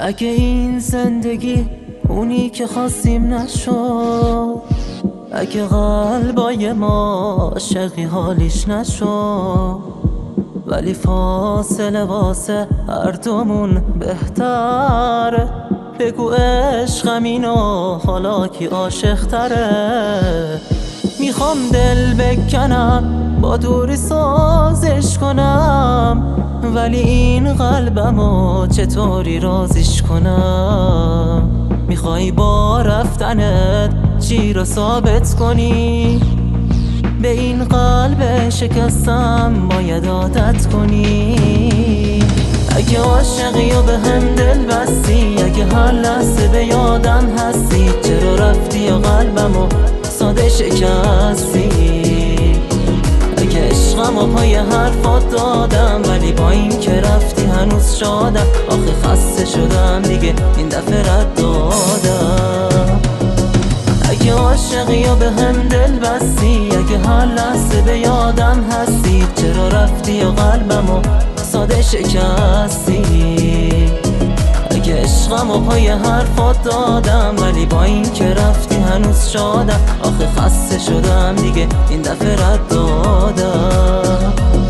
اگه این زندگی اونی که خواستیم نشد، اگه قلبای ما عاشقی حالیش نشد، ولی فاصله واسه هر دومون بهتره. بگو عشقم اینو حالا کی عاشق تره. میخوام دل بکنم با دوری سازش کنم، ولی این قلبمو چطوری رازش کنم. میخوای با رفتنت چی رو ثابت کنی؟ به این قلب شکستم باید عادت کنی. اگه عاشقی و به هم دل بستی، اگه هر لحظه به یادم هستی، چرا رفتی و قلبمو ساده شکستی؟ اگه عشقم و پای حرفات دادم، ولی با این که رفتی هنوز شادم. آخه خسته شدم دیگه این دفعه رد دادم. اگه عاشقی و به هم دل بستی، اگه هر لحظه به یادم هستی، چرا رفتی و قلبمو ساده شکستی؟ اگه عشقم و پای حرفات دادم، ولی با این که رفتی هنوز شادم. آخه خسته شدم دیگه این دفعه رد دادم.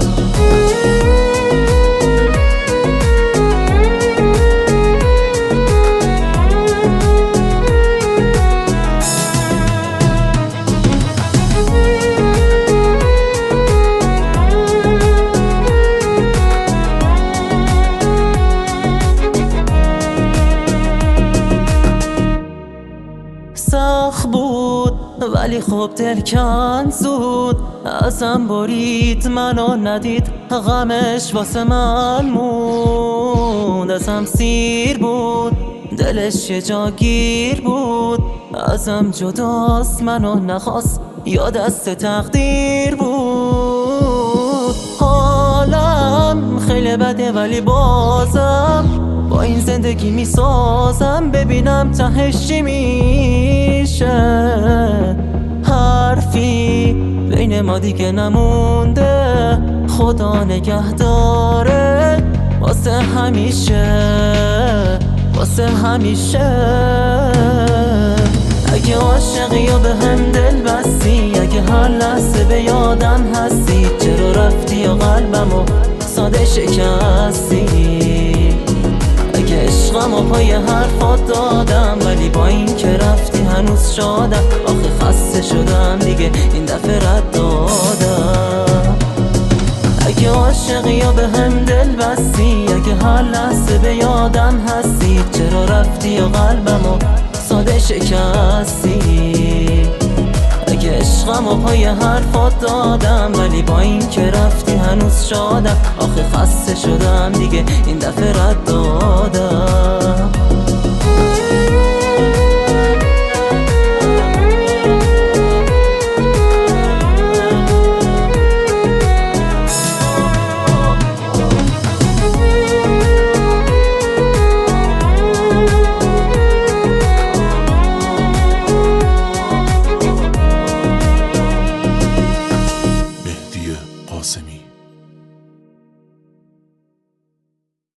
سخت بود ولی خب دل کند زود، ازم برید منو ندید، غمش واسه من موند. ازم سیر بود دلش یه جا گیر بود، ازم جداست منو نخواست یا دست تقدیر بود. حالم خیلی بده ولی بازم با این زندگی میسازم، ببینم تهش چی میشه. حرفی بین ما دیگه نمونده، خدا نگهداره واسه همیشه، واسه همیشه. اگه عاشقی و به هم دل بستی، اگه هر لحظه به یادم هستی، چرا رفتی و قلبمو ساده شکستی؟ اگه عشقم و پای حرفات دادم، ولی با این که رفتی هنوز شادم. آخه خسته شدم دیگه این دفعه رد دادم. اگه عاشقی و به هم دل بستی، اگه هر لحظه به یادم هستی، چرا رفتی و قلبمو ساده شکستی؟ اگه عشقم و پای حرفات دادم، ولی با این که رفتی هنوز شادم. آخه خسته شدم دیگه این دفعه رد دادم.